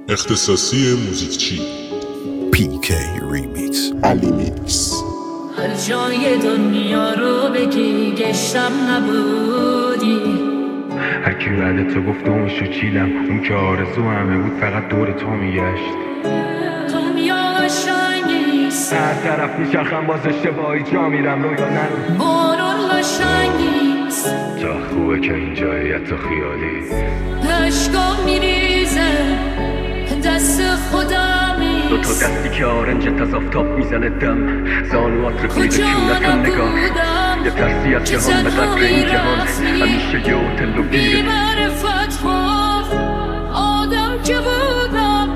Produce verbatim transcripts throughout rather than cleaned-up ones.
اختصاصی موزیکچی پی کی ریمیکس علی میکس. هر جای دنیا رو بگی گشتم نبودی. هر کی بعد تو گفت اون شو چیلم، اون که آرزو همه بود فقط دور تو میگشت. دنیا قشنگ نیست، هر طرف میچرخم باز اشتباهی جا میرم رو یا نرو. بارون قشنگ نیست، تا خوبه که این جاییت و خیالی. اشکام میریزه دست خودمی، دو تا دستی که آرنجت از آفتاب میزنه دم، زانوات رو کویده کونتم نگاه. یه ترسی از جهان به قدر این جهان، همیشه یه هتل و گیره. بی‌معرفت ها آدم که بودم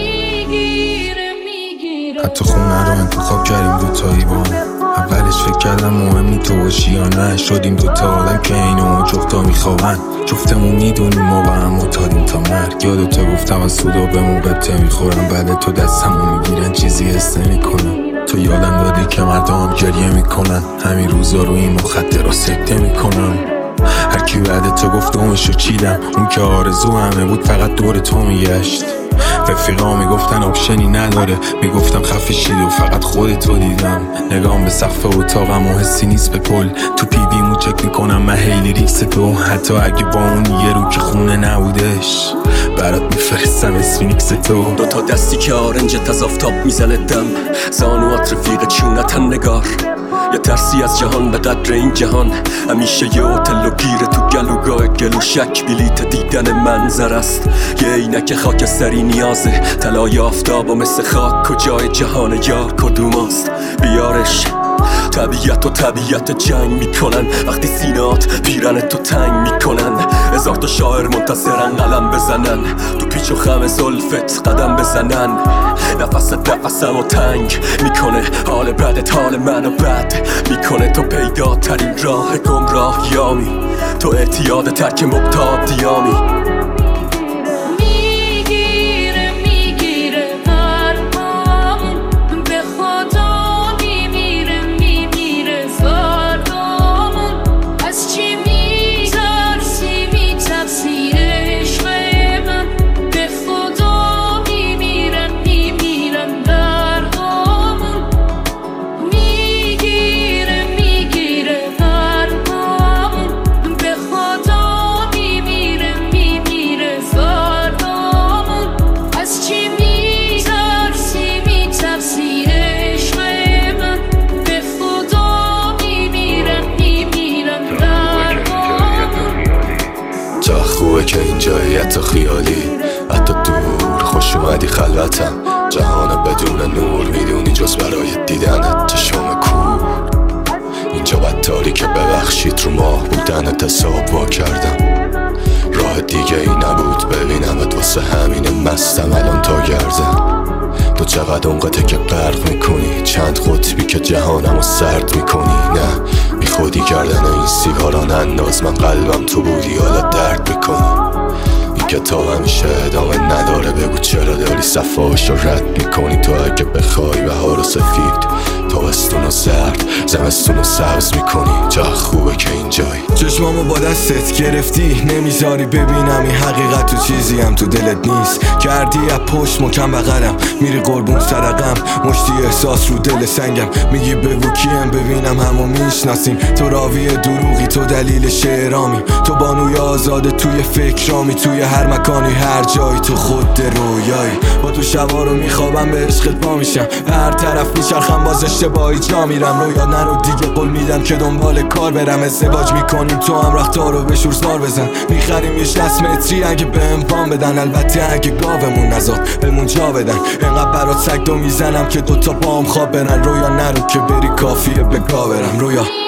میگیره میگیره. حتی خونه رو انتخاب کردیم دوتایی با هم. اولش فکر کردم مهمی تو باشی یا نه، شدیم دوتا آدم که اینو جفتا میخوابن. جفتمون میدونیم ما با هم معتادیم تا مرگ. یادتا گفتم از سودا به موقع ته میخورم، بعد تو دستمو میگیرن چیزی حس نمیکنم. تو یادم دادی که مردم گریه میکنن، همین روزا رو این مخدر رو سکته میکنم. هر کی بعد تو گفت اونشو چیدم، اون که آرزو همه بود فقط دور تو میگشت. رفیقا میگفتن آپشنی نداره، میگفتم خفه شید و فقط خودتو دیدم. نگام به سقف اتاقم و حسی نیست به کل، تو پی بیمو چک میکنم من هیلی ریکس تو. حتی اگه با اون یه رو که خونه نبودش برات میفرستم اسفینیکس تو. دو تا دستی که آرنجت از آفتاب میزنه دم، زانوات رفیق چونتن نگار. یه ترسی از جهان به قدر این جهان، همیشه یه هتل و گیره تو گلوگاه گل و شک. بلیت دیدن منظر است، یه عینک خاکستری نیازه. طلای آفتاب و مثل خاک کجای جهان یار کدوماست؟ بیارش. طبیعت و طبیعت جنگ میکنن، وقتی سینات پیرن تو تنگ میکنن. هزار تا شاعر منتظرن قلم بزنن، تو پیچ و خم زلفت قدم بزنن. نفست نفسم و تنگ میکنه، حال بدت حال منو بد میکنه. تو پیداترین راه گمراهیامی، تو اعتیاد ترک مقتادیامی. خوبه که این جاییت و خیالی، حتی دور خوش اومدی خلوتم. جهان بدون نور میدونی جز برای دیدنت چشم کور. اینجا بدتاری که ببخشید رو ماه بودنت حساب وا کردم. راه دیگه ای نبود ببینمت، واسه همین مستم الان تا گردم. تو چقدر اونقدر که غرق میکنی، چند قطبی که جهانمو سرد میکنی. نه بی خودی کردن این سیگاران انداز، من قلبم تو بودی حالا درد میکنی. این کتاب همیشه ادامه نداره، بگو چرا داری صفحه‌اشو رد میکنی. تو اگه بخوای بهار و سفید، تابستون و زرد، زمستون و سبز میکنی. چه خوبه که این جایی چشمامو با دستت گرفتی، نمیذاری ببینم این حقیقت تو چیزی هم تو دلت نیست. کردی از پشت مکم بغلم، میری قربون سرقم. مشتی احساس رو دل سنگم، میگی بگو کیم ببینم همو میشناسیم. تو راوی دروغی، تو دلیل شعرامی. تو بانوی آزاده توی فکرامی، توی هر مکانی هر جایی تو خود رویایی. با تو شبا رو میخوابم به عشقت پا میشم، هر طرف میچرخم باز اشتباهی جا میرم. رویا نرو دیگه قول میدم که دنبال کار برم. ازدواج میکنیم تو هم رختار رو به شورزار بزن. میخریم یه شصت متری اگه بهم پام بدن، البته اگه گاومون نزاد بهمون جا بدن. اینقدر برات سگ دو میزنم که دوتا پام خواب برن. رویا نرو که بری کافیه به گا برم. رویا